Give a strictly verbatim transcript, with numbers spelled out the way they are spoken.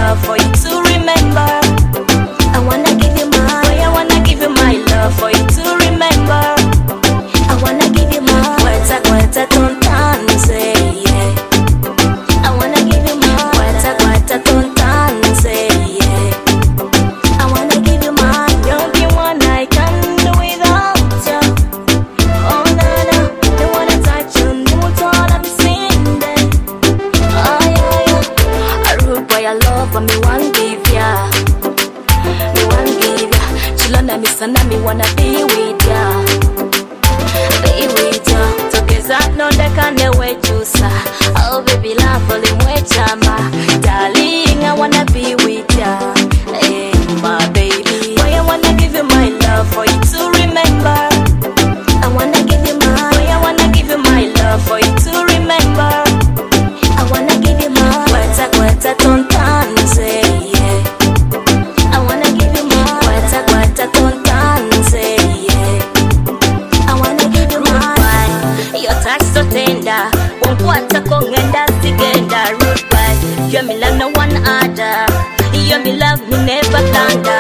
love for you to remember. I wanna give you my, boy, I wanna give you my love for you to remember. I wanna give you my, kweta kweta tontanze, yeah. I wanna give you my, kweta kweta tontanze, yeah. I wanna give you my, you're the one I can't do without you. Oh na na, don't wanna touch you, no all I'm seeing there. Oh yeah yeah, I rude boy I love and me want give ya, me want give ya. Chillona me sana me wanna be with ya, be with ya. Together no they can't wait to sa. Oh baby love only way chama, darling I wanna be with ya, hey my baby. Boy I wanna give you my love for you to remember. I wanna give you my, boy I wanna give you my love for you to remember. I wanna give you my, kweta kweta tontanze, yeah. I wanna give you my, kweta kweta tontanze, yeah. I wanna give you my, your touch so tender, won't want to kongenda sigenda. Rude boy, you me love no one other, you me love me never thunder.